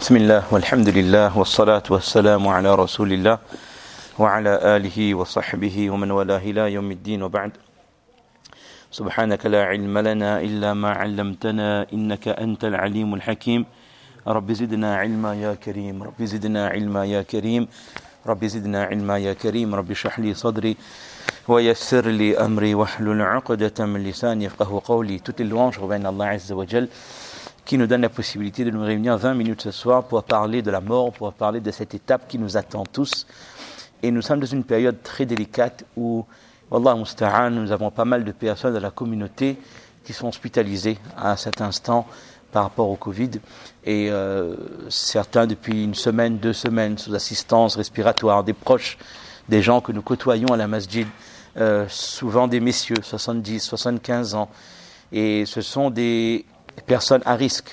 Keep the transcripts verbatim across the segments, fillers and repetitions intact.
بسم الله والحمد لله والصلاة والسلام على رسول الله وعلى آله وصحبه ومن والاه إلى يوم الدين وبعد سبحانك لا علم لنا إلا ما علمتنا إنك أنت العليم الحكيم رب زدنا علما يا كريم رب زدنا علما يا كريم رب زدنا علما يا كريم رب اشرح لي صدري ويسر لي أمري واحلل عقدة من لساني يفقهوا قولي. Toutes les louanges reviennent à Allah Azza wa Jal qui nous donne la possibilité de nous réunir vingt minutes ce soir pour parler de la mort, pour parler de cette étape qui nous attend tous. Et nous sommes dans une période très délicate où, Wallah musta'an, nous avons pas mal de personnes de la communauté qui sont hospitalisées à cet instant par rapport au Covid. Et euh, certains depuis une semaine, deux semaines, sous assistance respiratoire, des proches, des gens que nous côtoyons à la masjid, euh, souvent des messieurs, soixante-dix, soixante-quinze ans. Et ce sont des personnes à risque.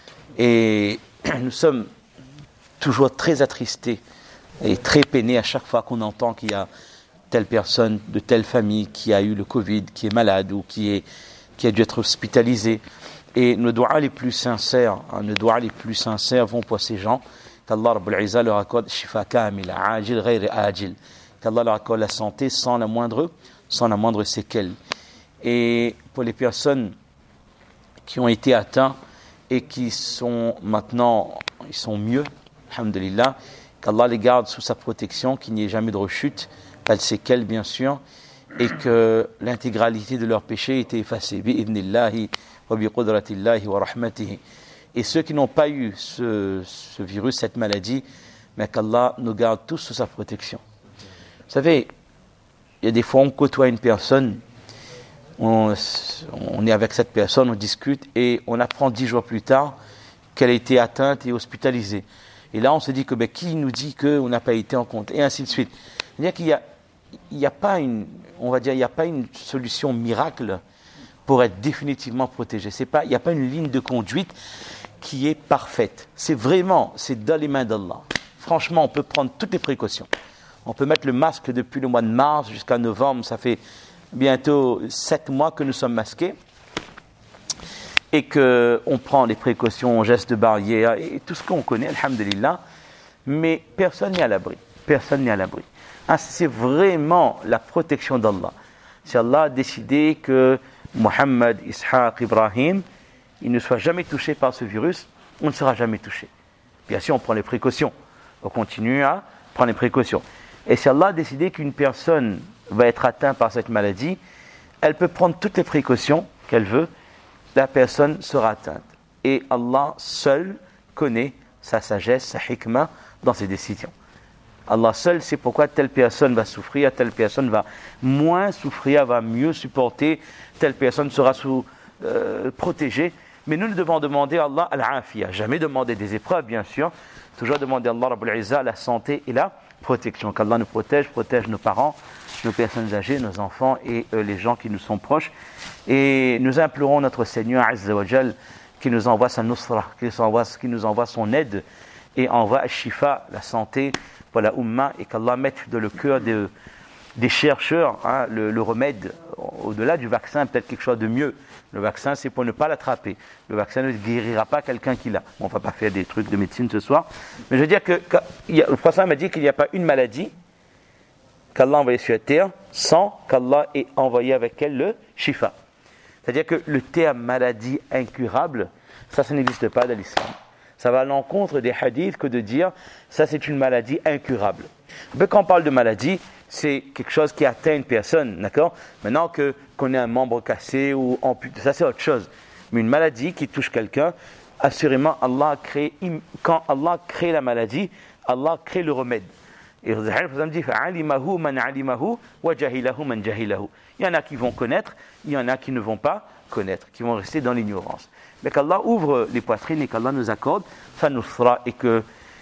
Et nous sommes toujours très attristés et très peinés à chaque fois qu'on entend qu'il y a telle personne de telle famille qui a eu le Covid, qui est malade ou qui, est, qui a dû être hospitalisé. Et nos doigts les plus sincères, hein, nos doigts les plus sincères vont pour ces gens, qu'Allah Rabbul Izza leur accorde shifa kamil, ajil ghayr ajil, qu'Allah leur accorde la santé sans la moindre, sans la moindre séquelle. Et pour les personnes qui ont été atteints et qui sont maintenant, ils sont mieux, alhamdulillah, qu'Allah les garde sous sa protection, qu'il n'y ait jamais de rechute, pas de séquelles bien sûr, et que l'intégralité de leurs péchés ait été effacée, bi'idhnillahi wa biqudratillahi wa rahmatihi. Et ceux qui n'ont pas eu ce, ce virus, cette maladie, mais qu'Allah nous garde tous sous sa protection. Vous savez, il y a des fois on côtoie une personne, On, on est avec cette personne, on discute et on apprend dix jours plus tard qu'elle a été atteinte et hospitalisée. Et là, on se dit que ben, qui nous dit qu'on n'a pas été en compte et ainsi de suite. C'est-à-dire qu'il y a, il y a pas une, on va dire, il n'y a pas une solution miracle pour être définitivement protégé. C'est pas, il n'y a pas une ligne de conduite qui est parfaite. C'est vraiment, c'est dans les mains d'Allah. Franchement, on peut prendre toutes les précautions. On peut mettre le masque depuis le mois de mars jusqu'à novembre. Ça fait bientôt sept mois que nous sommes masqués et qu'on prend les précautions, gestes de barrière et tout ce qu'on connaît, alhamdulillah, mais personne n'est à l'abri. Personne n'est à l'abri. Hein, c'est vraiment la protection d'Allah. Si Allah a décidé que Mohammed, Ishaq, Ibrahim, il ne soit jamais touché par ce virus, on ne sera jamais touché. Bien sûr, on prend les précautions. On continue à prendre les précautions. Et si Allah a décidé qu'une personne va être atteinte par cette maladie, elle peut prendre toutes les précautions qu'elle veut, la personne sera atteinte. Et Allah seul connaît sa sagesse, sa hikmah dans ses décisions. Allah seul sait pourquoi telle personne va souffrir, telle personne va moins souffrir, va mieux supporter, telle personne sera sous, euh, protégée. Mais nous, nous devons demander à Allah al-afiyah, jamais demander des épreuves, bien sûr, toujours demander à Allah Rabbul Izza la santé et la protection. Qu'Allah nous protège, protège nos parents, nos personnes âgées, nos enfants et euh, les gens qui nous sont proches. Et nous implorons notre Seigneur Azza wa Jal qui nous envoie sa nusra, qui nous envoie, qui nous envoie son aide et envoie al-shifa, la santé pour la Ummah, et qu'Allah mette dans le cœur de, des chercheurs hein, le, le remède au-delà du vaccin, peut-être quelque chose de mieux. Le vaccin, c'est pour ne pas l'attraper. Le vaccin ne guérira pas quelqu'un qui l'a. Bon, on ne va pas faire des trucs de médecine ce soir. Mais je veux dire que, que y a, le prophète m'a dit qu'il n'y a pas une maladie qu'Allah a envoyée sur la terre sans qu'Allah ait envoyé avec elle le shifa. C'est-à-dire que le terme maladie incurable, ça, ça n'existe pas dans l'islam. Ça va à l'encontre des hadiths que de dire ça, c'est une maladie incurable. Mais quand on parle de maladie, c'est quelque chose qui atteint une personne, d'accord ? Maintenant que, qu'on ait un membre cassé ou amputé, ça c'est autre chose. Mais une maladie qui touche quelqu'un, assurément, Allah a créé, quand Allah crée la maladie, Allah crée le remède. Et le prophète dit alimahu man alimahu wa jahilahu man jahilahu. Il y en a qui vont connaître, il y en a qui ne vont pas connaître, qui vont rester dans l'ignorance. Mais qu'Allah ouvre les poitrines et qu'Allah nous accorde sa nusra et que,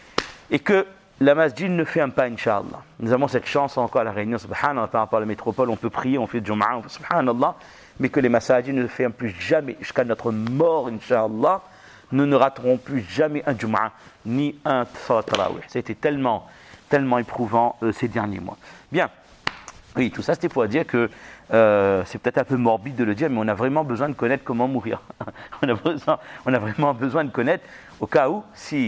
et que la masjid ne ferme pas, Inch'Allah. Nous avons cette chance encore à la Réunion, subhanallah, par rapport à la métropole, on peut prier, on fait Jum'a, subhanallah, mais que les masajid ne ferment plus jamais, jusqu'à notre mort, Inch'Allah, nous ne raterons plus jamais un Jum'a, ni un Salat Tarawih. C'était tellement, tellement éprouvant euh, ces derniers mois. Bien, oui, tout ça c'était pour dire que euh, c'est peut-être un peu morbide de le dire, mais on a vraiment besoin de connaître comment mourir. on, a besoin, on a vraiment besoin de connaître, au cas où, si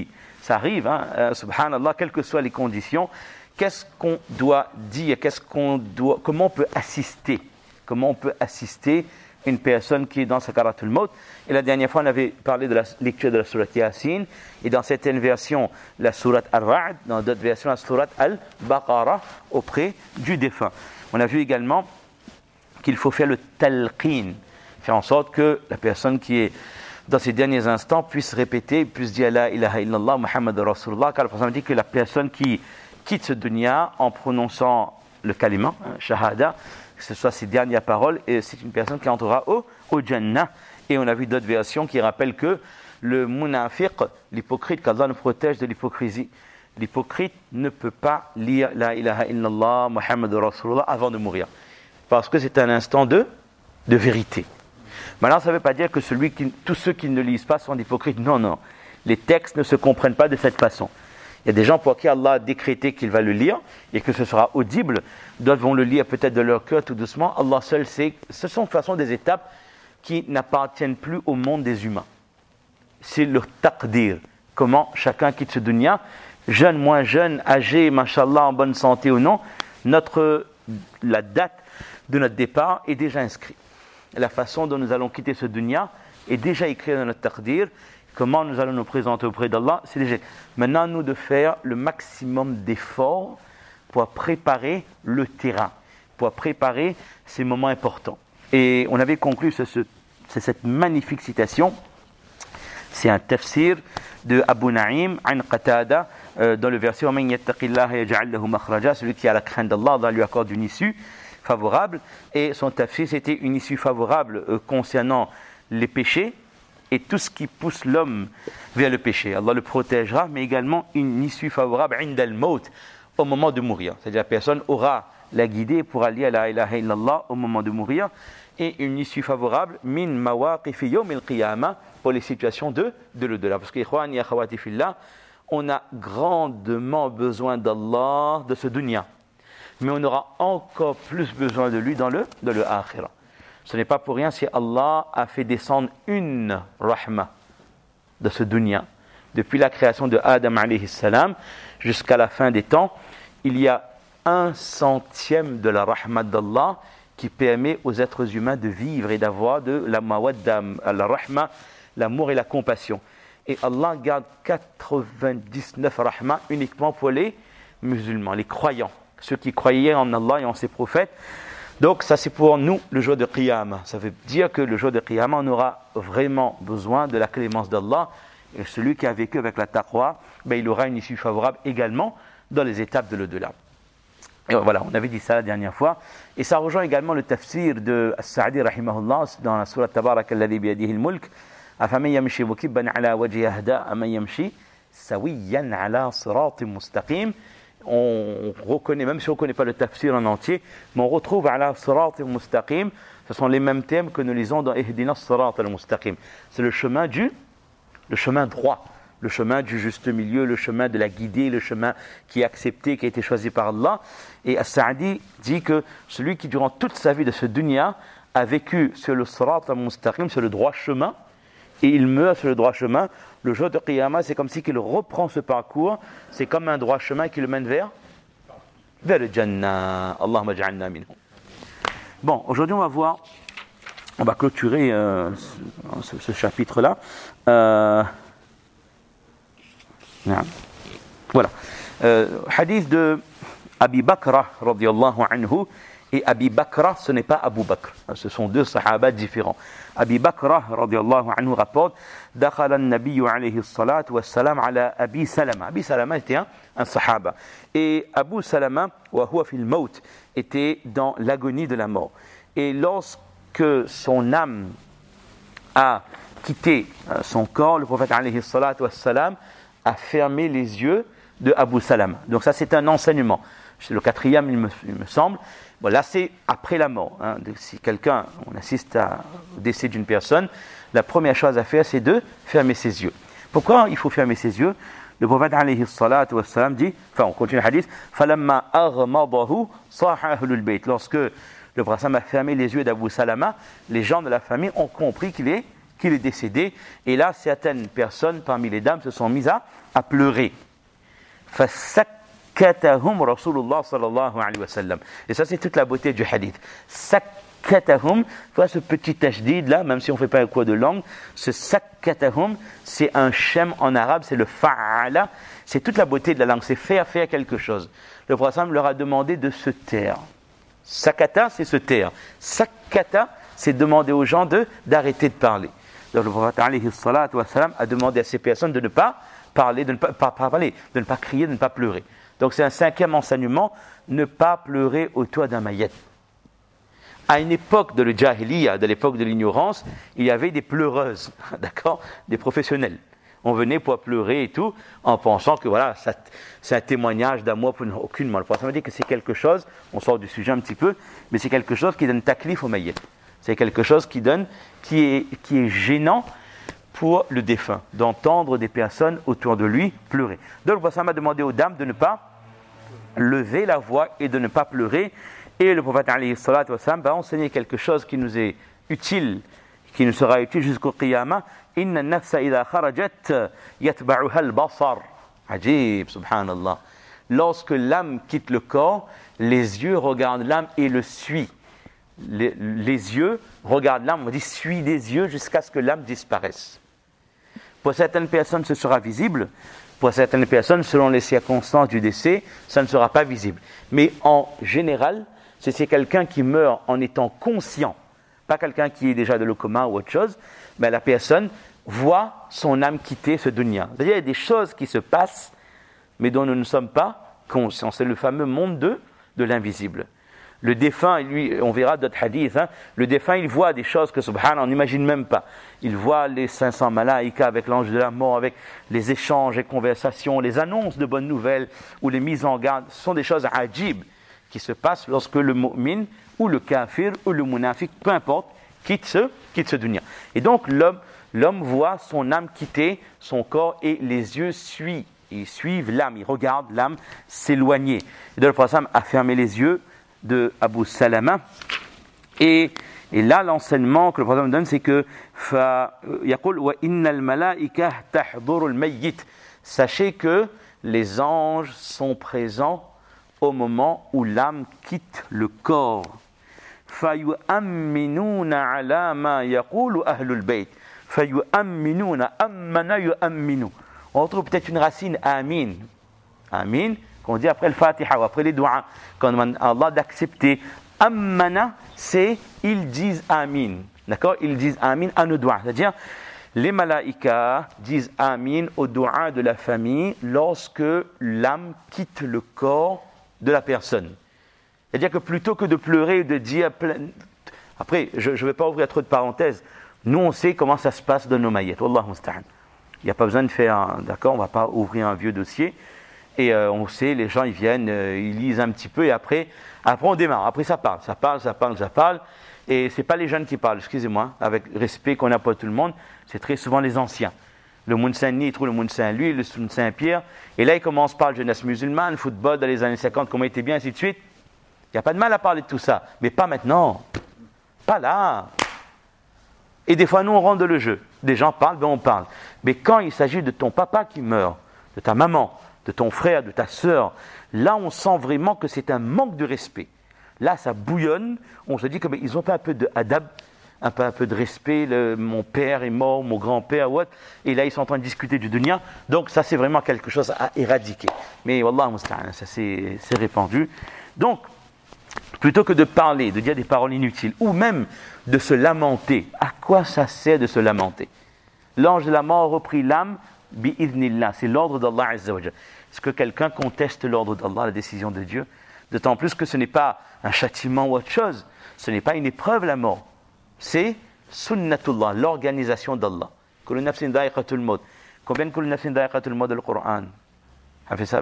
ça arrive, hein, euh, subhanallah, quelles que soient les conditions, qu'est-ce qu'on doit dire, qu'est-ce qu'on doit, comment on peut assister, comment on peut assister une personne qui est dans sakaratul maut. Et la dernière fois, on avait parlé de la lecture de la sourate Yasin, et dans certaines versions, la sourate Al-Ra'd, dans d'autres versions, la sourate Al-Baqarah, auprès du défunt. On a vu également qu'il faut faire le talqin, faire en sorte que la personne qui est dans ces derniers instants puisse répéter, puisse dire la ilaha illallah Muhammad Rasulullah, car le prophète dit que la personne qui quitte ce dunya en prononçant le kalima, hein, shahada, que ce soit ses dernières paroles, et c'est une personne qui entrera au, au Jannah. Et on a vu d'autres versions qui rappellent que le munafiq, l'hypocrite, qu'Allah nous protège de l'hypocrisie, l'hypocrite ne peut pas lire la ilaha illallah Muhammad Rasulullah avant de mourir, parce que c'est un instant de, de vérité. Maintenant, ça ne veut pas dire que celui qui, tous ceux qui ne lisent pas sont des hypocrites. Non, non. Les textes ne se comprennent pas de cette façon. Il y a des gens pour qui Allah a décrété qu'il va le lire et que ce sera audible. D'autres vont le lire peut-être de leur cœur tout doucement. Allah seul sait. Ce sont de toute façon des étapes qui n'appartiennent plus au monde des humains. C'est leur taqdir. Comment chacun quitte ce dunya, jeune, moins jeune, âgé, mashallah, en bonne santé ou non, notre, la date de notre départ est déjà inscrite. La façon dont nous allons quitter ce dunya est déjà écrite dans notre taqdir. Comment nous allons nous présenter auprès d'Allah, c'est déjà. Maintenant, nous de faire le maximum d'efforts pour préparer le terrain, pour préparer ces moments importants. Et on avait conclu ce, ce, c'est cette magnifique citation. C'est un tafsir de Abu Naïm, An Qatada, euh, dans le verset وَمَنْ يَتَّقِ اللَّهَ يَجْعَلْ لَهُ مَخْرَجًا, celui qui a la crainte d'Allah, Allah lui accorde une issue favorable. Et son tafsir, c'était une issue favorable euh, concernant les péchés et tout ce qui pousse l'homme vers le péché. Allah le protégera, mais également une issue favorable عند الموت, au moment de mourir. C'est-à-dire la personne aura la guidée pour aller à la ilaha illallah au moment de mourir, et une issue favorable min mawaqif yawm al-qiyamah, pour les situations de, de l'au-delà. Parce que ikhwani akhawati fillah, on a grandement besoin d'Allah, de ce dunya, mais on aura encore plus besoin de lui dans le, dans le akhirah. Ce n'est pas pour rien si Allah a fait descendre une rahma de ce dunya. Depuis la création de Adam alayhi salam jusqu'à la fin des temps, il y a un centième de la rahma d'Allah qui permet aux êtres humains de vivre et d'avoir de la mawadda, la rahma, l'amour et la compassion. Et Allah garde quatre-vingt-dix-neuf rahma uniquement pour les musulmans, les croyants, ceux qui croyaient en Allah et en ses prophètes. Donc ça c'est pour nous le jour de Qiyamah. Ça veut dire que le jour de Qiyamah, on aura vraiment besoin de la clémence d'Allah. Et celui qui a vécu avec la taqwa, ben, il aura une issue favorable également dans les étapes de l'au-delà. Et voilà, on avait dit ça la dernière fois. Et ça rejoint également le tafsir de As-Sa'di rahimahullah dans la sourate Tabarak alladhi biyadihi al-mulk. Afaman yamshi mukibban ala wajhi ahda aman yamshi sawiyan ala siratin mustaqim. On reconnaît, même si on ne connaît pas le tafsir en entier, mais on retrouve ala sirat al-mustaqim. Ce sont les mêmes thèmes que nous lisons dans Ihdina sirat al-mustaqim. C'est le chemin du, le chemin droit, le chemin du juste milieu, le chemin de la guidée, le chemin qui est accepté, qui a été choisi par Allah. Et As-Sa'di dit que celui qui durant toute sa vie de ce dunya a vécu sur le sirat al-mustaqim, sur le droit chemin, et il meurt sur le droit chemin, le jour de Qiyamah, c'est comme si qu'il reprend ce parcours, c'est comme un droit chemin qui le mène vers, vers le Jannah. Allahumma ja'alna minhu. Bon, aujourd'hui on va voir, on va clôturer euh, ce, ce chapitre-là. Euh, voilà. Euh, hadith de Abi Bakra, radiyallahu anhu. Et Abi Bakra, ce n'est pas Abu Bakr. Ce sont deux sahaba différents. Abi Bakra, radiyallahu anhu, rapporte Dakhala an-nabiyyu alayhi salatu wa salam ala Abi Salama. Abi Salama était un, un sahaba. Et Abu Salama, wa huwa fil maut, était dans l'agonie de la mort. Et lorsque son âme a quitté son corps, le prophète alayhi salatu wa salam a fermé les yeux de Abu Salama. Donc ça, c'est un enseignement. C'est le quatrième, il me, il me semble. Bon, là, c'est après la mort. Hein. Si quelqu'un, on assiste à, au décès d'une personne, la première chose à faire, c'est de fermer ses yeux. Pourquoi il faut fermer ses yeux? Le prophète, alayhi salatu wa salam, dit, enfin, on continue le hadith, فَلَمَّا أَغْمَضَهُ صَاحَ أَهْلُ الْبَيْتِ. Lorsque le prophète a fermé les yeux d'Abu Salama, les gens de la famille ont compris qu'il est, qu'il est décédé. Et là, certaines personnes parmi les dames se sont mises à, à pleurer. فَسَكَّتَهُمْ رَسُولُ اللَّهِ صَلَّى اللَّهُ عَلَيْهِ وَسَلَّمَ. Et ça, c'est toute la beauté du hadith. Sakkatahum, voilà ce petit tajdid là, même si on ne fait pas un cours de langue, ce sakkatahum, c'est un shem en arabe, c'est le fa'ala, c'est toute la beauté de la langue, c'est faire faire quelque chose. Le prophète leur a demandé de se taire. Sakata, c'est se taire. Sakkata, c'est demander aux gens de, d'arrêter de parler. Donc le prophète alayhi salatu wa salam a demandé à ces personnes de ne pas parler, de ne pas, pas, pas parler, de ne pas crier, de ne pas pleurer. Donc c'est un cinquième enseignement, ne pas pleurer autour d'un mayyit. À une époque de le jahiliya, de l'époque de l'ignorance, il y avait des pleureuses, d'accord, des professionnels. On venait pour pleurer et tout, en pensant que voilà, ça, c'est un témoignage d'amour pour aucunement. Le prophète m'a dit que c'est quelque chose, on sort du sujet un petit peu, mais c'est quelque chose qui donne taklif au mayyit. C'est quelque chose qui donne, qui est, qui est gênant pour le défunt, d'entendre des personnes autour de lui pleurer. Donc le prophète m'a demandé aux dames de ne pas lever la voix et de ne pas pleurer. Et le prophète alayhi salatu wa salam va enseigner quelque chose qui nous est utile, qui nous sera utile jusqu'au qiyamah. Inna an-nafsa idha kharajat yatba'uha al-basar. Ajib, subhanallah. Lorsque l'âme quitte le corps, les yeux regardent l'âme et le suivent. Les, les yeux regardent l'âme, on dit suit des yeux jusqu'à ce que l'âme disparaisse. Pour certaines personnes, ce sera visible. Pour certaines personnes, selon les circonstances du décès, ça ne sera pas visible. Mais en général, c'est, c'est quelqu'un qui meurt en étant conscient, pas quelqu'un qui est déjà de le coma ou autre chose, mais la personne voit son âme quitter ce dunya. C'est-à-dire, il y a des choses qui se passent, mais dont nous ne sommes pas conscients. C'est le fameux monde de, de l'invisible. Le défunt, lui, on verra d'autres hadiths, hein, le défunt, il voit des choses que, subhanallah, on n'imagine même pas. Il voit les cinq cents malaïkas avec l'ange de la mort, avec les échanges et conversations, les annonces de bonnes nouvelles ou les mises en garde. Ce sont des choses ajib qui se passent lorsque le mu'min ou le kafir ou le munafiq, peu importe, quitte ce, quitte ce dunya. Et donc, l'homme, l'homme voit son âme quitter son corps et les yeux suivent. Ils suivent l'âme, ils regardent l'âme s'éloigner. Et donc, le prophète a fermé les yeux de Abu Salama. Et, et là, l'enseignement que le prophète donne, c'est que sachez que les anges sont présents au moment où l'âme quitte le corps. فَيُؤَمِّنُونَ عَلَى مَا يَقُولُ أَهْلُ الْبَيْتِ فَيُؤَمِّنُونَ أَمَّنَ يُؤَمِّنُ. On retrouve peut-être une racine amin. Amin, qu'on dit après le Fatiha ou après les doigts, quand on demande à Allah d'accepter. Ammana, c'est ils disent amin. D'accord? Ils disent amin à nos doigts. C'est-à-dire, les malaïkas disent amin au doigt de la famille lorsque l'âme quitte le corps de la personne. C'est-à-dire que plutôt que de pleurer et de dire... Après, je ne vais pas ouvrir trop de parenthèses. Nous, on sait comment ça se passe dans nos maillettes. Wallahu musta'an. Il n'y a pas besoin de faire... Un, d'accord? On ne va pas ouvrir un vieux dossier. Et euh, on sait, les gens, ils viennent, euh, ils lisent un petit peu et après, après on démarre. Après, ça parle, ça parle, ça parle, ça parle. Et ce n'est pas les jeunes qui parlent, excusez-moi, avec respect qu'on a pour tout le monde. C'est très souvent les anciens. Le Moun Saint-Denis, il trouve le Moun Saint-Louis, le Moun Saint-Pierre. Et là, il commence par la jeunesse musulmane, le football dans les années cinquante, comment il était bien, ainsi de suite. Il n'y a pas de mal à parler de tout ça. Mais pas maintenant. Pas là. Et des fois, nous, on rentre dans le jeu. Des gens parlent, ben on parle. Mais quand il s'agit de ton papa qui meurt, de ta maman, de ton frère, de ta sœur, là, on sent vraiment que c'est un manque de respect. Là, ça bouillonne. On se dit qu'ils ont pas un peu de adab, un peu, un peu de respect. Le, mon père est mort, mon grand-père, what. Et là, ils sont en train de discuter du dunya. Donc, ça, c'est vraiment quelque chose à éradiquer. Mais, wallah musta'an, ça c'est, c'est répandu. Donc, plutôt que de parler, de dire des paroles inutiles, ou même de se lamenter, à quoi ça sert de se lamenter? L'ange de la mort reprit l'âme, bi'idhnillah, c'est l'ordre d'Allah Azza wa Jalla. Est-ce que quelqu'un conteste l'ordre d'Allah, la décision de Dieu? D'autant plus que ce n'est pas un châtiment ou autre chose, ce n'est pas une épreuve la mort, c'est sunnatullah, l'organisation d'Allah. Kullu nafsin dha'iqatul maut. Combien de kullu nafsin dha'iqatul maut dans le Coran? Avez ça?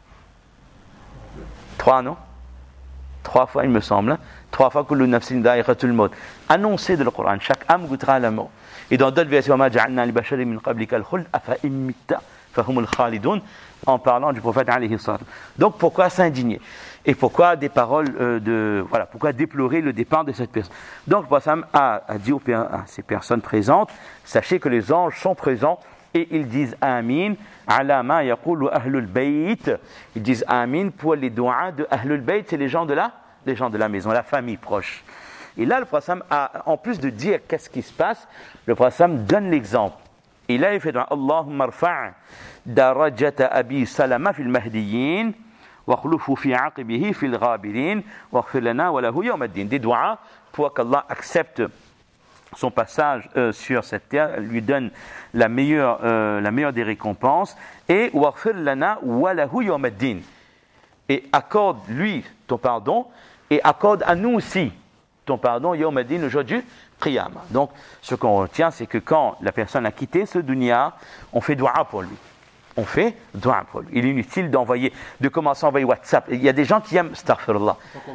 Trois, non? Trois fois, il me semble. Hein? Trois fois kullu nafsin dha'iqatul maut. Annoncé dans le Coran, chaque âme goûtera la mort. Et dans d'autres versions, ma ja'alna li basharin min qablika al-khuld afa immitta fahumul khalidun, en parlant du prophète alayhi salatu. Donc pourquoi s'indigner? Et pourquoi des paroles euh, de voilà, pourquoi déplorer le départ de cette personne? Donc le prophète a, a dit aux, à ces personnes présentes, sachez que les anges sont présents et ils disent amin ala ma yaqulu ahlul bayt. Ils disent amin pour les doigts de ahlul bayt, c'est les gens de la les gens de la maison, la famille proche. Et là le prophète a, en plus de dire qu'est-ce qui se passe, le prophète donne l'exemple. Et là il fait Allahumma rfa' darajata abi salama fil mahdiyyin واخلفه في عقبه في الغابرين واغفر لنا وله يوم الدين. Des doigts pour qu'Allah accepte son passage euh, sur cette terre, lui donne la meilleure, euh, la meilleure des récompenses, et واغفر لنا وله يوم الدين, et accorde lui ton pardon et accorde à nous aussi ton pardon يوم الدين, le jour du Qiyamah. Donc ce qu'on retient, c'est que quand la personne a quitté ce dunya, on fait dua pour lui. On fait dua pour lui. Il est inutile d'envoyer, de commencer à envoyer WhatsApp. Il y a des gens qui aiment astaghfirullah.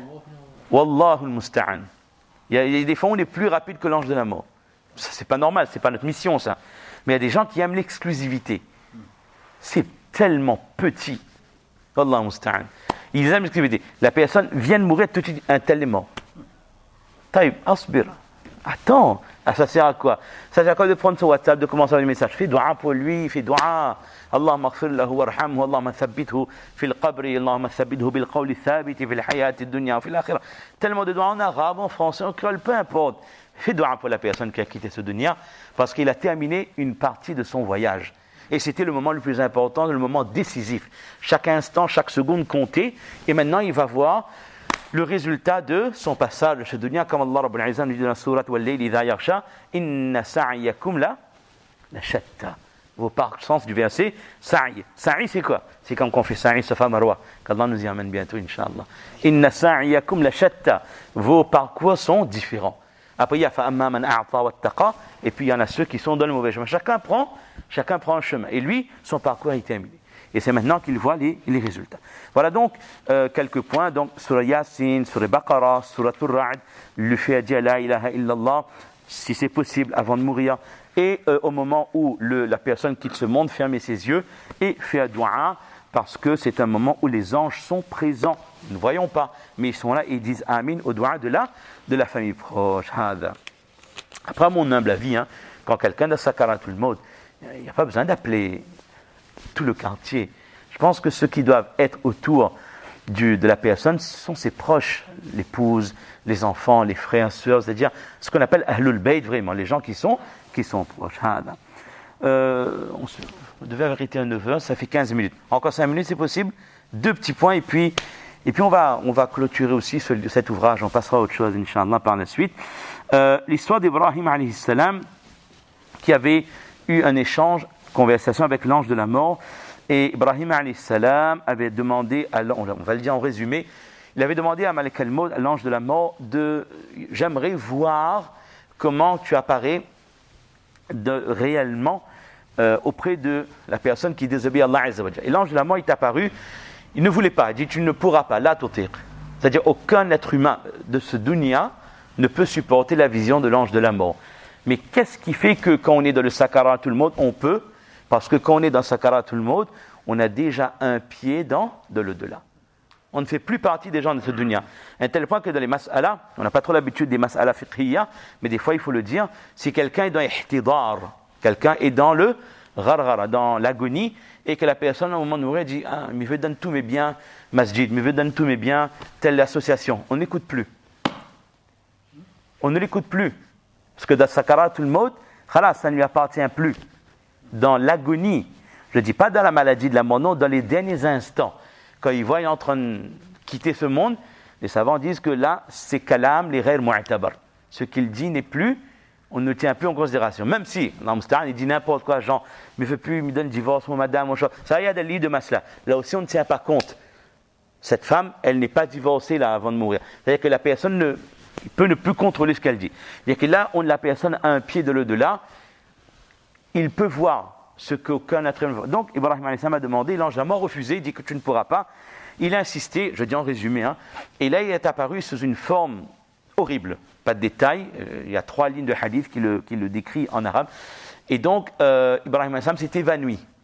Wallahu al-musta'an. Il y a des fois où on est plus rapide que l'ange de la mort. Ça, c'est pas normal, c'est pas notre mission ça. Mais il y a des gens qui aiment l'exclusivité. C'est tellement petit. Wallahu al-musta'an. Ils aiment l'exclusivité. La personne vient de mourir tout de suite, un tel est mort. Taïb, asbir. Attends, ah, ça sert à quoi? Ça sert à quoi de prendre son WhatsApp, de commencer à envoyer des messages? Fais dua pour lui, fais dua. Allahumma ighfir lahu warhamhu, Allahumma thabbithu fil qabri, Allahumma thabbithu bil qawli thabiti fil hayati dunya fil akhirah. Tellement de dua en arabe, en français, en créole, peu importe. Fais dua pour la personne qui a quitté ce dunya, parce qu'il a terminé une partie de son voyage. Et c'était le moment le plus important, le moment décisif. Chaque instant, chaque seconde comptait. Et maintenant, il va voir le résultat de son passage de ce dunya, comme Allah Rabbul Izzah nous dit dans la sourate Wal-Layli idha yaghsha, inna sa'yakum la la shatta. Vos par sens du verset, sa'i. Sa'i c'est quoi? C'est quand on fait sa'i safa marwa, qu'Allah nous y amène bientôt inchallah. Inna sa'yakum la shatta. Vos parcours sont différents. Après il y a fa amma man a'ta wattaqa, et puis il y en a ceux qui sont dans le mauvais chemin. Chacun prend, chacun prend un chemin, et lui son parcours est terminé. Et c'est maintenant qu'il voit les, les résultats. Voilà donc euh, quelques points. Donc, Surah Yasin, Surah Baqarah, Surah Ar-Ra'd, le fait à dire La ilaha illallah, si c'est possible, avant de mourir. Et euh, au moment où le, la personne quitte ce monde, fermer ses yeux et fait dua, parce que c'est un moment où les anges sont présents. Nous ne voyons pas, mais ils sont là et ils disent Amin au dua de la, de la famille proche. Après, à mon humble avis, hein, quand quelqu'un a sakaratul maut, il n'y a pas besoin d'appeler tout le quartier. Je pense que ceux qui doivent être autour du, de la personne, ce sont ses proches, l'épouse, les enfants, les frères, sœurs, c'est-à-dire ce qu'on appelle Ahlul Bayt, vraiment, les gens qui sont, qui sont proches. Euh, on, se, on devait arrêter à neuf heures, ça fait quinze minutes. Encore cinq minutes, c'est possible? Deux petits points, et puis, et puis on, va, on va clôturer aussi ce, cet ouvrage, on passera à autre chose, Inch'Allah, par la suite. Euh, l'histoire d'Ibrahim, alayhi salam, qui avait eu un échange, conversation avec l'ange de la mort, et Ibrahim alayhi salam avait demandé à l'ange, on va le dire en résumé, il avait demandé à Malek al-Maut, à l'ange de la mort, de j'aimerais voir comment tu apparais de, réellement euh, auprès de la personne qui désobéit à Allah Azza wa Jalla. Et l'ange de la mort est apparu, il ne voulait pas, il dit tu ne pourras pas, la tutir. C'est-à-dire aucun être humain de ce dunya ne peut supporter la vision de l'ange de la mort. Mais qu'est-ce qui fait que quand on est dans le sakaratul maut, on peut? Parce que quand on est dans sakaratul maut, on a déjà un pied dans de l'au-delà. On ne fait plus partie des gens de ce dunya. À un tel point que dans les mas'ala, on n'a pas trop l'habitude des mas'ala fiqhiyya, mais des fois il faut le dire, si quelqu'un est dans ihtidar, quelqu'un est dans le gharghara, dans l'agonie, et que la personne au moment de mourir dit ah, mais je donne tous mes biens, masjid, mais je donne tous mes biens, telle association. On n'écoute plus. On ne l'écoute plus. Parce que dans sakaratul maut, khalas, ça ne lui appartient plus. Dans l'agonie, je ne dis pas dans la maladie de la mort, non, dans les derniers instants, quand il voit il est en train de quitter ce monde, les savants disent que là, c'est kalam, les ghayr mu'tabar. Ce qu'il dit n'est plus, on ne le tient plus en considération. Même si, il dit n'importe quoi, genre, mais il ne veut plus, il me donne divorce, mon madame, mon chat. Ça, il y a des livres de masla. Là aussi, on ne tient pas compte. Cette femme, elle n'est pas divorcée là avant de mourir. C'est-à-dire que la personne ne, peut ne plus contrôler ce qu'elle dit. C'est-à-dire que là, on, la personne a un pied de l'au-delà, il peut voir ce qu'aucun être humain ne voit. Donc, Ibrahim alayhi salam a demandé, l'ange de la mort refusé, il dit que tu ne pourras pas. Il a insisté, je dis en résumé, hein, et là il est apparu sous une forme horrible, pas de détails, euh, il y a trois lignes de hadith qui le, qui le décrit en arabe, et donc euh, Ibrahim alayhi salam s'est évanoui.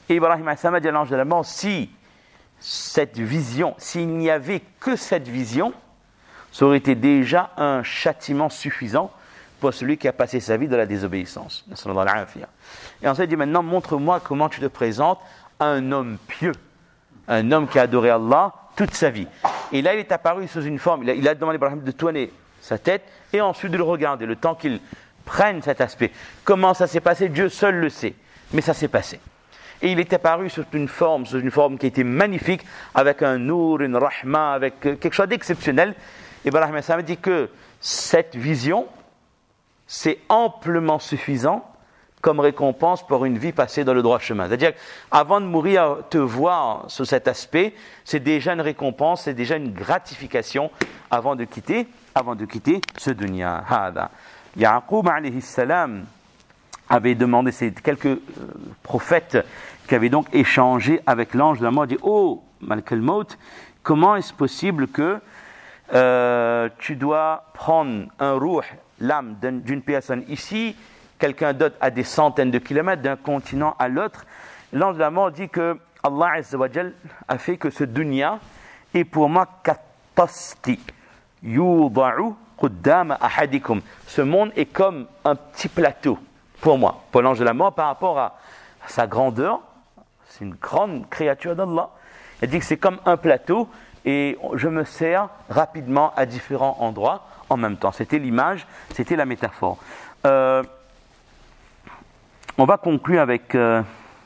Et Ibrahim a dit à l'ange de la mort, si cette vision, s'il n'y avait que cette vision, ça aurait été déjà un châtiment suffisant pour celui qui a passé sa vie dans la désobéissance. Et ensuite il dit, maintenant montre-moi comment tu te présentes à un homme pieux, un homme qui a adoré Allah toute sa vie. Et là il est apparu sous une forme, il a, il a demandé à Ibrahim de tourner sa tête et ensuite de le regarder, le temps qu'il prenne cet aspect. Comment ça s'est passé, Dieu seul le sait, mais ça s'est passé. Et il est apparu sous une forme, sous une forme qui était magnifique, avec un nour, une rahma, avec quelque chose d'exceptionnel. Ibrahim a dit que cette vision, c'est amplement suffisant comme récompense pour une vie passée dans le droit chemin. C'est-à-dire qu'avant de mourir, te voir sous cet aspect, c'est déjà une récompense, c'est déjà une gratification avant de quitter, avant de quitter ce dunya. Hada. Yaqub alayhi salam avait demandé, ces quelques euh, prophètes qui avaient donc échangé avec l'ange de la mort, dit, oh, Malak al-Maut, comment est-ce possible que euh, tu dois prendre un ruh, l'âme d'une personne ici, quelqu'un d'autre à des centaines de kilomètres, d'un continent à l'autre. L'ange de la mort dit que Allah Azza wa Jal a fait que ce dunya est pour moi katasti yuda'u quddama ahadikum. Ce monde est comme un petit plateau pour moi, pour l'ange de la mort, par rapport à sa grandeur. C'est une grande créature d'Allah. Il dit que c'est comme un plateau et je me sers rapidement à différents endroits en même temps. C'était l'image, c'était la métaphore. Euh, on va conclure avec... Euh,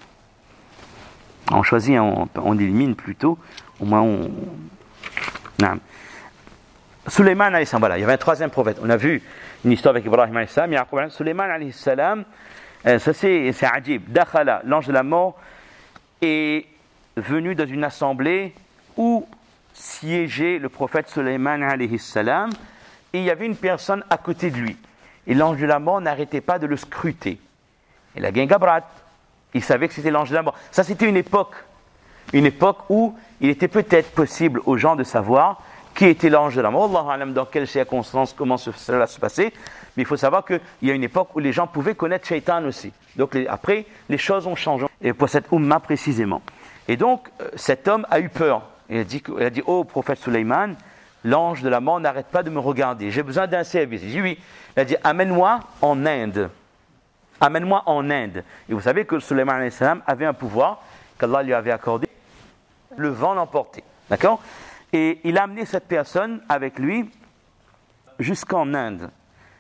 on choisit, on, on élimine plutôt, au moins on... Non. Sulayman alayhi salam, voilà, il y avait un troisième prophète. On a vu une histoire avec Ibrahim alayhi salam, Yaqub alayhi salam, Sulayman alayhi salam, euh, ça c'est, c'est ajib. Dakhala, l'ange de la mort, est venu dans une assemblée où siégeait le prophète Sulayman alayhi salam, et il y avait une personne à côté de lui. Et l'ange de la mort n'arrêtait pas de le scruter. Il a gagné Gabrat. Il savait que c'était l'ange de la mort. Ça, c'était une époque. Une époque où il était peut-être possible aux gens de savoir qui était l'ange de la mort. Allahu a'lam dans quelles circonstances, comment cela se passait. Mais il faut savoir qu'il y a une époque où les gens pouvaient connaître Shaitan aussi. Donc les, après, les choses ont changé. Et pour cette Ummah précisément. Et donc, euh, cet homme a eu peur. Il a dit, il a dit oh, prophète Sulayman, l'ange de la mort n'arrête pas de me regarder. J'ai besoin d'un service. Il dit oui. Il a dit, amène-moi en Inde. Amène-moi en Inde. Et vous savez que Sulayman alayhi salam avait un pouvoir qu'Allah lui avait accordé. Le vent l'emportait. D'accord ? Et il a amené cette personne avec lui jusqu'en Inde.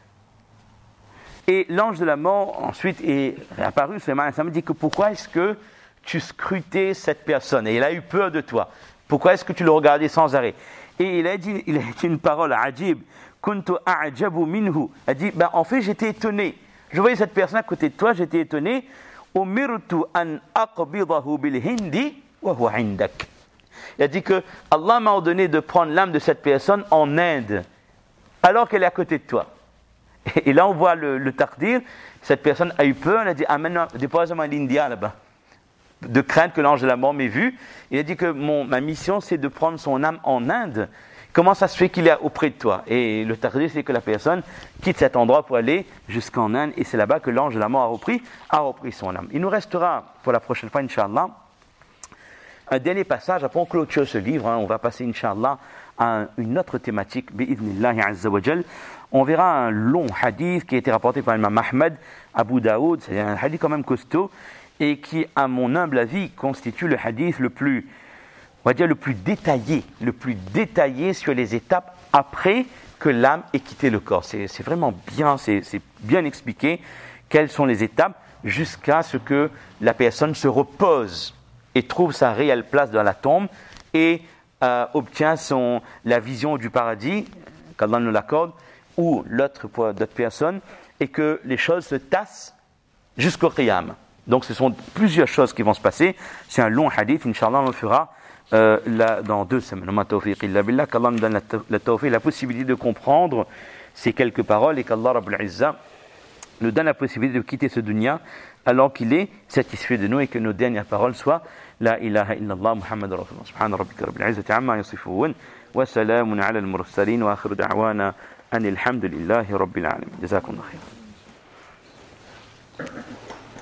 Et l'ange de la mort ensuite est apparu. Sulayman alayhi salam dit que pourquoi est-ce que tu scrutais cette personne? Et il a eu peur de toi. Pourquoi est-ce que tu le regardais sans arrêt? Et il a dit, il a dit une parole ajib. Kuntu a'jabu minhu. Il a dit, ben, en fait, j'étais étonné. Je voyais cette personne à côté de toi, j'étais étonné. Umirtu an aqbidahu bil hindi wa huwa indak. Il a dit que Allah m'a ordonné de prendre l'âme de cette personne en Inde, alors qu'elle est à côté de toi. Et là, on voit le, le taqdir. Cette personne a eu peur. Elle a dit, amène-moi, dépose-moi à l'India là-bas. De crainte que l'ange de la mort m'ait vu. Il a dit que mon, ma mission, c'est de prendre son âme en Inde. Comment ça se fait qu'il est auprès de toi? Et le taqdir, c'est que la personne quitte cet endroit pour aller jusqu'en Inde. Et c'est là-bas que l'ange de la mort a repris, a repris son âme. Il nous restera, pour la prochaine fois, Inch'Allah, un dernier passage. Après on clôture ce livre, hein, on va passer, Inch'Allah, à une autre thématique, bi'idhnillahi azza wa jal. On verra un long hadith qui a été rapporté par l'imam Ahmed, Abu Daoud. C'est un hadith quand même costaud, et qui, à mon humble avis, constitue le hadith le plus... on va dire le plus détaillé, le plus détaillé sur les étapes après que l'âme ait quitté le corps. C'est, c'est vraiment bien, c'est, c'est bien expliqué quelles sont les étapes jusqu'à ce que la personne se repose et trouve sa réelle place dans la tombe et euh, obtient son, la vision du paradis, qu'Allah nous l'accorde, ou l'autre pour d'autres personnes, et que les choses se tassent jusqu'au qiyam. Donc ce sont plusieurs choses qui vont se passer. C'est un long hadith, Inch'Allah on le fera Euh, là, dans deux semaines. Qu'Allah nous donne la, la tawfiq, la possibilité de comprendre ces quelques paroles et qu'Allah Rabbul Izza nous donne la possibilité de quitter ce dunya alors qu'il est satisfait de nous et que nos dernières paroles soient La ilaha illallah Muhammad Rasulullah. Subhana rabbika rabbil izzati amma yasifun wa salamun ala al-mursalin wa akhiru da'wana anil hamdulillahi rabbil alamin. Jazakumullah khairan.